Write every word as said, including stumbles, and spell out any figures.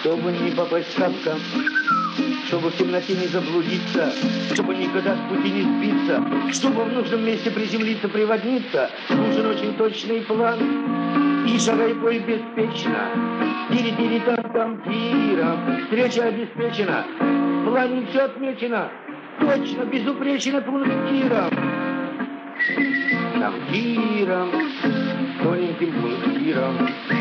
Чтобы не попасть в капкан, чтобы в темноте не заблудиться, чтобы никогда с пути не сбиться, чтобы в нужном месте приземлиться, приводниться, нужен очень точный план. И шагай бой беспечно, тири-тири-там-там-тиром, встреча обеспечена, в плане все отмечено, точно, безупречно пунктиром. Там тиром, тоненьким пунктиром.